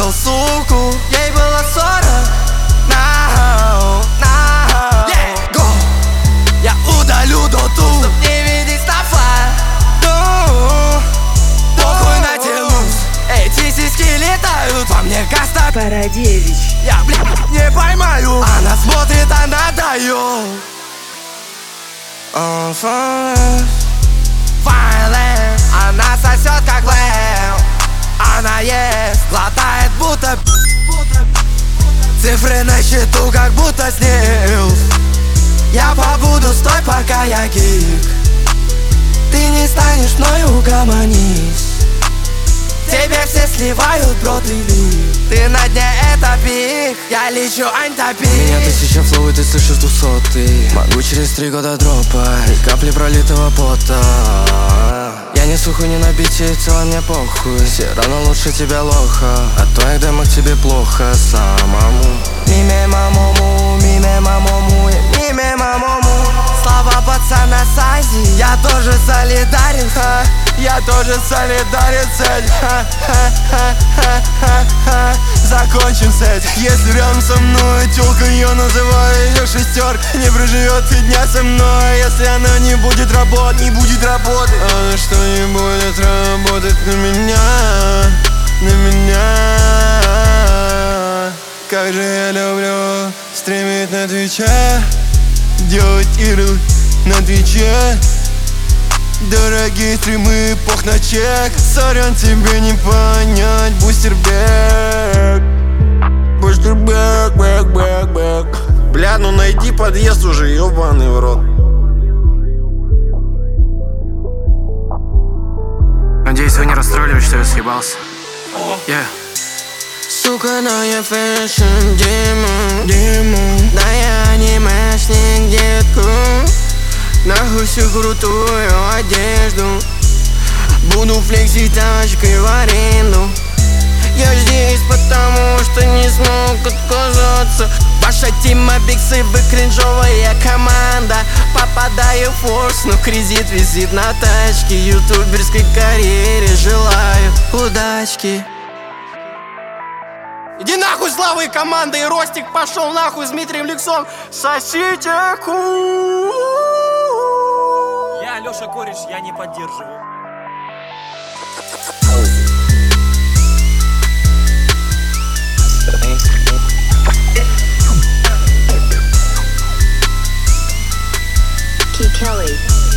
трахал суку, ей было 40. Now, go. Я удалю доту, чтоб не видеть стафа. Похуй на телус, эти сиськи летают во мне каста. Парадевич. Я, блядь, не поймаю. Она смотрит, она дает. Violent. Она сосет как лэм. Она ест, глотает будто. Цифры на счету как будто снилс. Я побуду, стой, пока я гик. Ты не станешь мною, угомонись. Тебе все сливают, бро, ты лик. Ты на дне, это пик. Я лечу антопик. Меня 1000 флоу, и ты слышишь 200-й. Могу через 3 года дропать и капли пролитого пота. Я не суху, не на бите, и в целом мне похуй. Все равно лучше тебя лоха. От твоих демок тебе плохо самому. Миме мамому, миме мамому, миме мамому. Слава пацана Сази, я тоже солидарен, ха. Я тоже солидарен с этим, ха-ха-ха-ха-ха. Закончим с этим. Если рядом со мной тёлка, я называю её шестерк. Не проживет и дня со мной, если она не будет работать, не будет работать. Она что не будет работать на меня, на меня. Как же я люблю стримить на Твиче, делать игры на Твиче. Дорогие стримы, пох на чек. Сорян, тебе не понять, бустербек. Бустербек, бэк, бэк, бэк. Бля, ну найди подъезд уже, ёбаный в рот. Надеюсь, вы не расстроились, что я съебался. Сука, но я фэшн демон. Да я анимешник, детку. Нахуй всю крутую одежду. Буду флексить тачкой в аренду. Я здесь потому, что не смог отказаться. Ваша тима биксы, вы кринжовая команда. Попадаю в форс, но кредит висит на тачке. Ютуберской карьере желаю удачки. Иди нахуй, Славы и команда, и Ростик пошел нахуй с Дмитрием Ликсом. Сосите ку. Я Лёша Кореш, я не поддерживаю. Key Kelly.